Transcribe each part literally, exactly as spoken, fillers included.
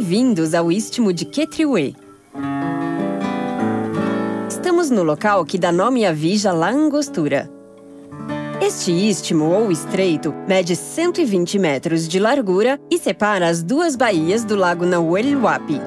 Bem-vindos ao Istmo de Quetriué. Estamos no local que dá nome à Vija La Angostura. Este istmo, ou estreito, mede cento e vinte metros de largura e separa as duas baías do lago Nahuel Huapi.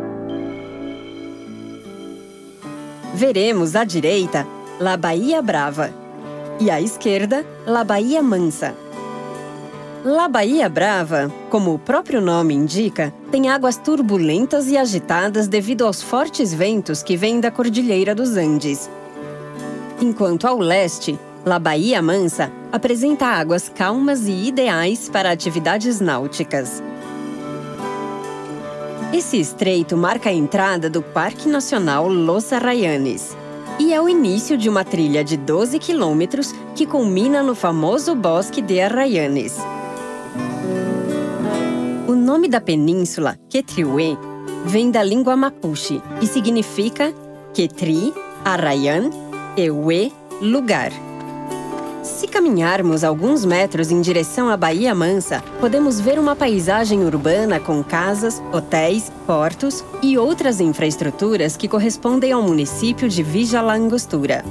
Veremos à direita La Bahia Brava e à esquerda La Bahia Mansa. La Bahia Brava, como o próprio nome indica, tem águas turbulentas e agitadas devido aos fortes ventos que vêm da Cordilheira dos Andes. Enquanto ao leste, La Bahia Mansa apresenta águas calmas e ideais para atividades náuticas. Esse estreito marca a entrada do Parque Nacional Los Arrayanes e é o início de uma trilha de doze quilômetros que culmina no famoso Bosque de Arrayanes. O nome da península, Quetriué, vem da língua mapuche e significa Quetri, Arrayan, e Ué, lugar. Se caminharmos alguns metros em direção à Bahia Mansa, podemos ver uma paisagem urbana com casas, hotéis, portos e outras infraestruturas que correspondem ao município de Vija La Angostura.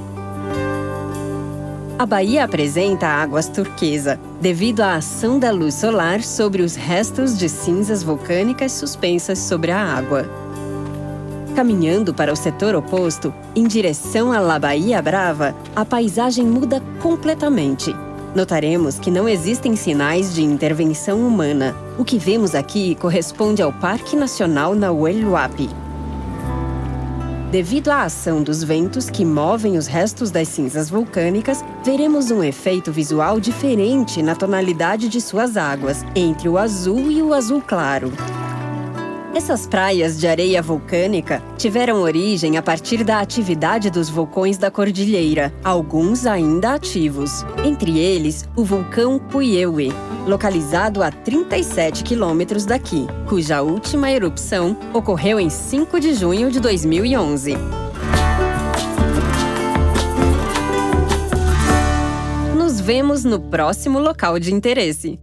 A baía apresenta águas turquesa, devido à ação da luz solar sobre os restos de cinzas vulcânicas suspensas sobre a água. Caminhando para o setor oposto, em direção à La Bahia Brava, a paisagem muda completamente. Notaremos que não existem sinais de intervenção humana. O que vemos aqui corresponde ao Parque Nacional Nahuel Huapi. Devido à ação dos ventos que movem os restos das cinzas vulcânicas, veremos um efeito visual diferente na tonalidade de suas águas, entre o azul e o azul claro. Essas praias de areia vulcânica tiveram origem a partir da atividade dos vulcões da cordilheira, alguns ainda ativos. Entre eles, o vulcão Puyehue, localizado a trinta e sete quilômetros daqui, cuja última erupção ocorreu em cinco de junho de dois mil e onze. Nos vemos no próximo local de interesse.